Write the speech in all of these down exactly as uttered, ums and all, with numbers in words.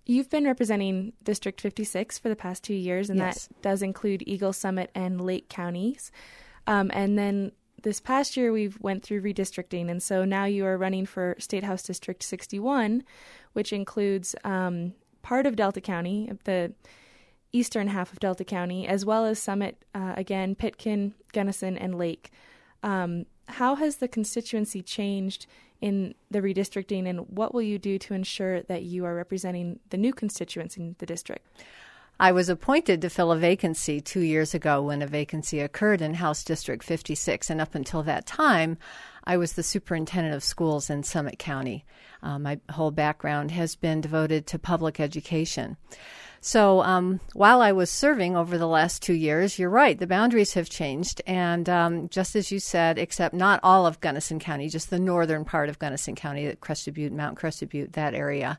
You've been representing District fifty-six for the past two years, and Yes. that does include Eagle, Summit, and Lake counties. Um, and then this past year, we've went through redistricting, and so now you are running for State House District sixty-one, which includes um, part of Delta County, the eastern half of Delta County, as well as Summit, uh, again, Pitkin, Gunnison, and Lake. Um, how has the constituency changed in the redistricting, and what will you do to ensure that you are representing the new constituents in the district? I was appointed to fill a vacancy two years ago when a vacancy occurred in House District fifty-six, and up until that time, I was the superintendent of schools in Summit County. Uh, my whole background has been devoted to public education. So um, while I was serving over the last two years, you're right, the boundaries have changed. And um, just as you said, except not all of Gunnison County, just the northern part of Gunnison County, Crested Butte, Mount Crested Butte, that area.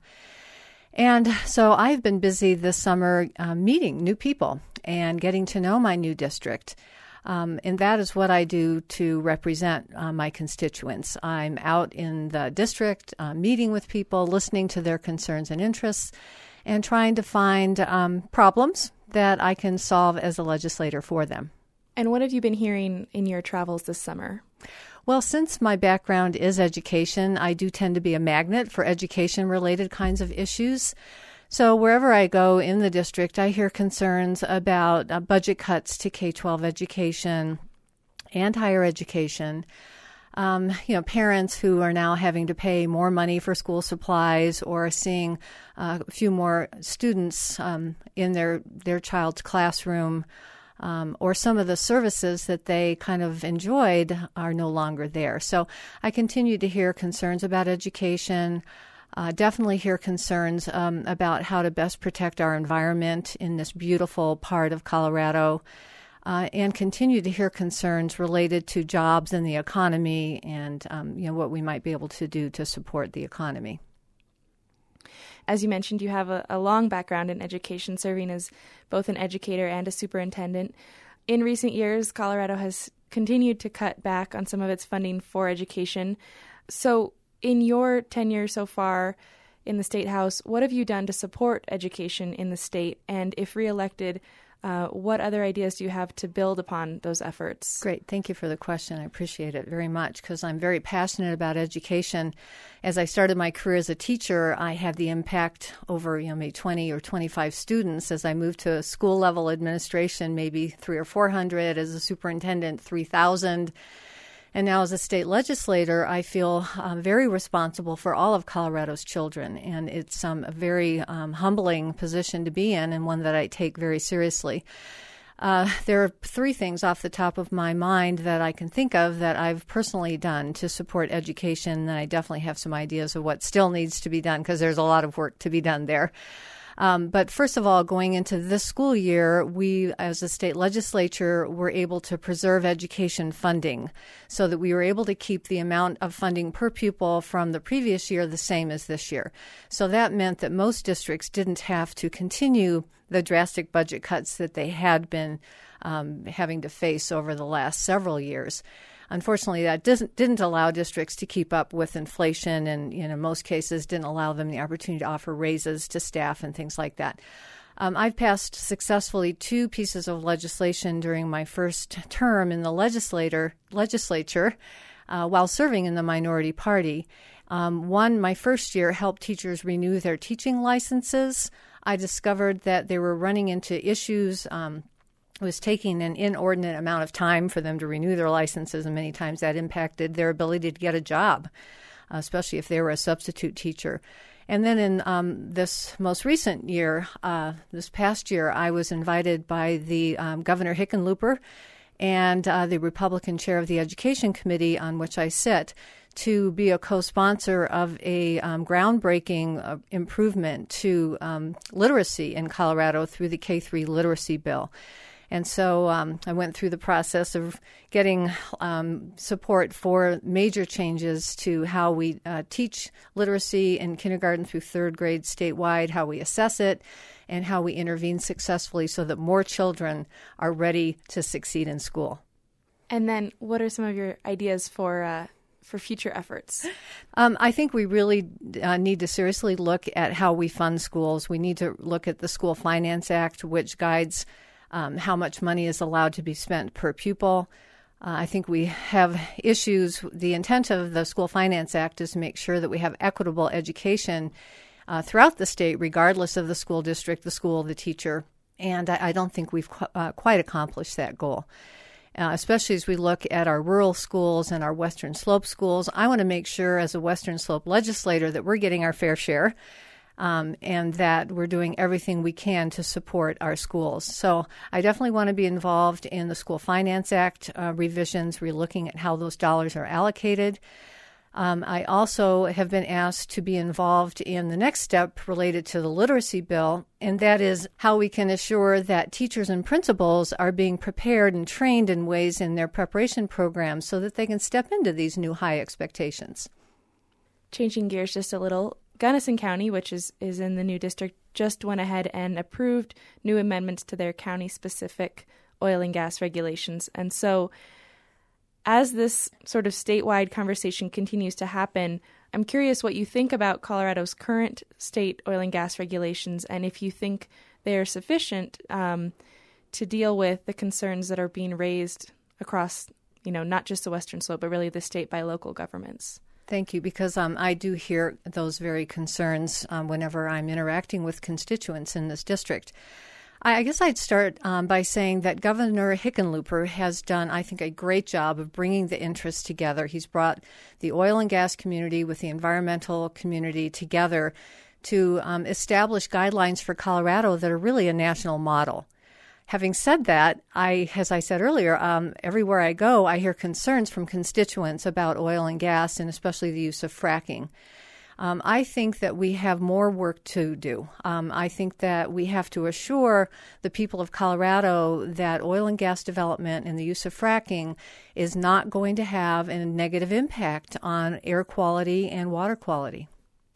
And so I've been busy this summer uh, meeting new people and getting to know my new district. Um, and that is what I do to represent uh, my constituents. I'm out in the district, uh, meeting with people, listening to their concerns and interests, and trying to find um, problems that I can solve as a legislator for them. And what have you been hearing in your travels this summer? Well, since my background is education, I do tend to be a magnet for education-related kinds of issues. So wherever I go in the district, I hear concerns about uh, budget cuts to K twelve education and higher education. Um, you know, parents who are now having to pay more money for school supplies or seeing uh, a few more students um, in their, their child's classroom, um, or some of the services that they kind of enjoyed are no longer there. So I continue to hear concerns about education, uh, definitely hear concerns um, about how to best protect our environment in this beautiful part of Colorado. Uh, and continue to hear concerns related to jobs and the economy and um, you know what we might be able to do to support the economy. As you mentioned, you have a, a long background in education, serving as both an educator and a superintendent. In recent years, Colorado has continued to cut back on some of its funding for education. So in your tenure so far in the State House, what have you done to support education in the state? And if reelected, Uh, what other ideas do you have to build upon those efforts? Great. Thank you for the question. I appreciate it very much because I'm very passionate about education. As I started my career as a teacher, I had the impact over, you know, maybe twenty or twenty-five students. As I moved to school level administration, maybe three or four hundred. As a superintendent, three thousand. And now as a state legislator, I feel uh, very responsible for all of Colorado's children. And it's um, a very um, humbling position to be in and one that I take very seriously. Uh, there are three things off the top of my mind that I can think of that I've personally done to support education. And I definitely have some ideas of what still needs to be done because there's a lot of work to be done there. Um, but first of all, going into this school year, we, as a state legislature, were able to preserve education funding so that we were able to keep the amount of funding per pupil from the previous year the same as this year. So that meant that most districts didn't have to continue the drastic budget cuts that they had been um, having to face over the last several years. Unfortunately, that doesn't, didn't allow districts to keep up with inflation and, you know, in most cases didn't allow them the opportunity to offer raises to staff and things like that. Um, I've passed successfully two pieces of legislation during my first term in the legislator, legislature uh, while serving in the minority party. Um, one, my first year, helped teachers renew their teaching licenses. I discovered that they were running into issues um It was taking an inordinate amount of time for them to renew their licenses, and many times that impacted their ability to get a job, uh, especially if they were a substitute teacher. And then in um, this most recent year, uh, this past year, I was invited by the um, Governor Hickenlooper and uh, the Republican chair of the Education Committee on which I sit to be a co-sponsor of a um, groundbreaking uh, improvement to um, literacy in Colorado through the K three literacy bill. And so um, I went through the process of getting um, support for major changes to how we uh, teach literacy in kindergarten through third grade statewide, how we assess it, and how we intervene successfully so that more children are ready to succeed in school. And then what are some of your ideas for uh, for future efforts? Um, I think we really uh, need to seriously look at how we fund schools. We need to look at the School Finance Act, which guides um, how much money is allowed to be spent per pupil. Uh, I think we have issues. The intent of the School Finance Act is to make sure that we have equitable education uh, throughout the state, regardless of the school district, the school, the teacher. And I, I don't think we've qu- uh, quite accomplished that goal. Uh, especially as we look at our rural schools and our Western Slope schools. I want to make sure as a Western Slope legislator that we're getting our fair share um, and that we're doing everything we can to support our schools. So I definitely want to be involved in the School Finance Act uh, revisions. We're looking at how those dollars are allocated. Um, I also have been asked to be involved in the next step related to the literacy bill, and that is how we can assure that teachers and principals are being prepared and trained in ways in their preparation programs so that they can step into these new high expectations. Changing gears just a little, Gunnison County, which is, is in the new district, just went ahead and approved new amendments to their county-specific oil and gas regulations. And so as this sort of statewide conversation continues to happen, I'm curious what you think about Colorado's current state oil and gas regulations and if you think they are sufficient um, to deal with the concerns that are being raised across, you know, not just the Western Slope, but really the state by local governments. Thank you, because um, I do hear those very concerns um, whenever I'm interacting with constituents in this district. I guess I'd start um, by saying that Governor Hickenlooper has done, I think, a great job of bringing the interests together. He's brought the oil and gas community with the environmental community together to um, establish guidelines for Colorado that are really a national model. Having said that, I, as I said earlier, um, everywhere I go, I hear concerns from constituents about oil and gas and especially the use of fracking. Um, I think that we have more work to do. Um, I think that we have to assure the people of Colorado that oil and gas development and the use of fracking is not going to have a negative impact on air quality and water quality.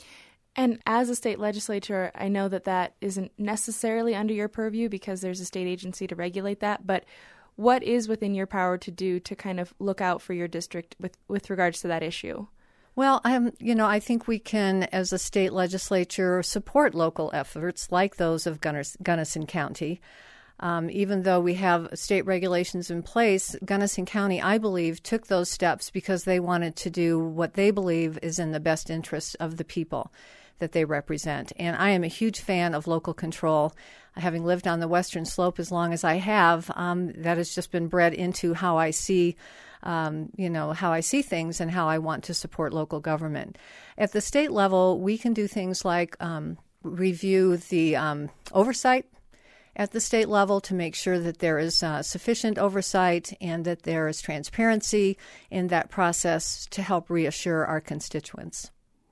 And as a state legislature, I know that that isn't necessarily under your purview because there's a state agency to regulate that, but what is within your power to do to kind of look out for your district with, with regards to that issue? Well, um, you know, I think we can, as a state legislature, support local efforts like those of Gunners- Gunnison County. Um, even though we have state regulations in place, Gunnison County, I believe, took those steps because they wanted to do what they believe is in the best interest of the people that they represent. And I am a huge fan of local control. Having lived on the Western Slope as long as I have, um, that has just been bred into how I see Um, you know, how I see things and how I want to support local government. At the state level, we can do things like um, review the um, oversight at the state level to make sure that there is uh, sufficient oversight and that there is transparency in that process to help reassure our constituents.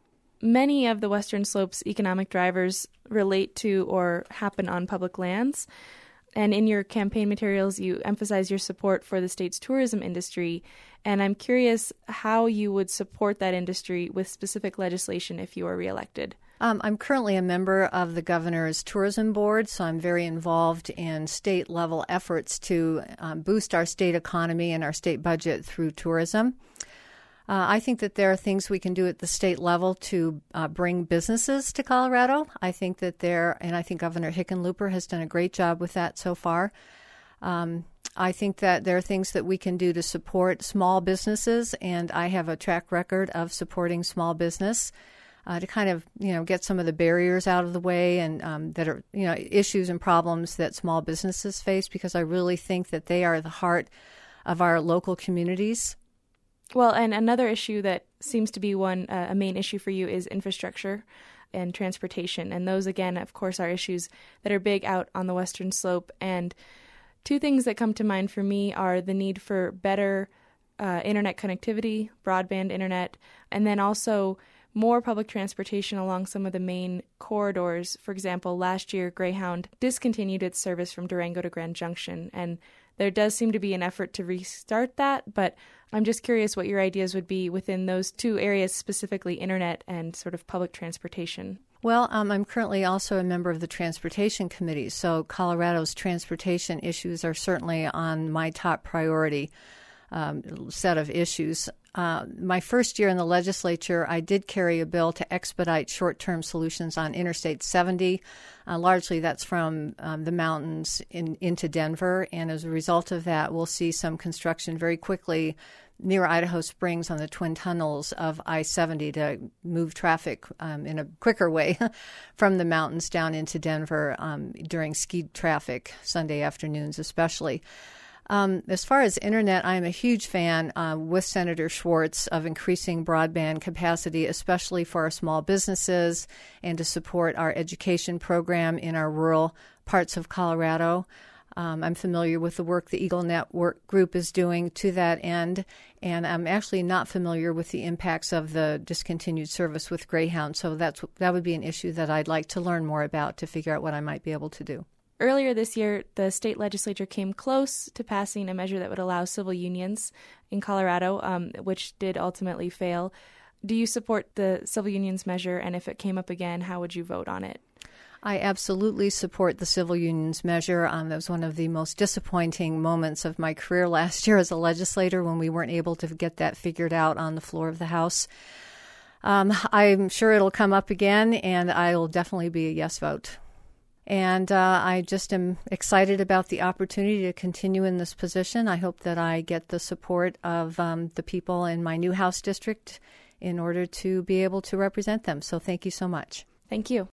Many of the Western Slope's economic drivers relate to or happen on public lands. And in your campaign materials, you emphasize your support for the state's tourism industry. And I'm curious how you would support that industry with specific legislation if you were reelected. Um, I'm currently a member of the governor's tourism board, so I'm very involved in state-level efforts to um, boost our state economy and our state budget through tourism. Uh, I think that there are things we can do at the state level to uh, bring businesses to Colorado. I think that there, and I think Governor Hickenlooper has done a great job with that so far. Um, I think that there are things that we can do to support small businesses, and I have a track record of supporting small business uh, to kind of, you know, get some of the barriers out of the way and um, that are, you know, issues and problems that small businesses face, because I really think that they are the heart of our local communities. Well, and another issue that seems to be one, uh, a main issue for you is infrastructure and transportation. And those, again, of course, are issues that are big out on the Western Slope. And two things that come to mind for me are the need for better uh, internet connectivity, broadband internet, and then also more public transportation along some of the main corridors. For example, last year, Greyhound discontinued its service from Durango to Grand Junction, and there does seem to be an effort to restart that, but I'm just curious what your ideas would be within those two areas, specifically internet and sort of public transportation. Well, um, I'm currently also a member of the Transportation Committee, so Colorado's transportation issues are certainly on my top priority um, set of issues. Uh, my first year in the legislature, I did carry a bill to expedite short-term solutions on Interstate seventy. Uh, largely, that's from um, the mountains in, into Denver, and as a result of that, we'll see some construction very quickly near Idaho Springs on the twin tunnels of I seventy to move traffic um, in a quicker way from the mountains down into Denver um, during ski traffic, Sunday afternoons especially. Um, as far as internet, I'm a huge fan uh, with Senator Schwartz of increasing broadband capacity, especially for our small businesses and to support our education program in our rural parts of Colorado. Um, I'm familiar with the work the Eagle Network Group is doing to that end, and I'm actually not familiar with the impacts of the discontinued service with Greyhound, so that's that would be an issue that I'd like to learn more about to figure out what I might be able to do. Earlier this year, the state legislature came close to passing a measure that would allow civil unions in Colorado, um, which did ultimately fail. Do you support the civil unions measure, and if it came up again, how would you vote on it? I absolutely support the civil unions measure. Um, that was one of the most disappointing moments of my career last year as a legislator when we weren't able to get that figured out on the floor of the House. Um, I'm sure it'll come up again, and I'll definitely be a yes vote. And uh, I just am excited about the opportunity to continue in this position. I hope that I get the support of um, the people in my new House district in order to be able to represent them. So thank you so much. Thank you.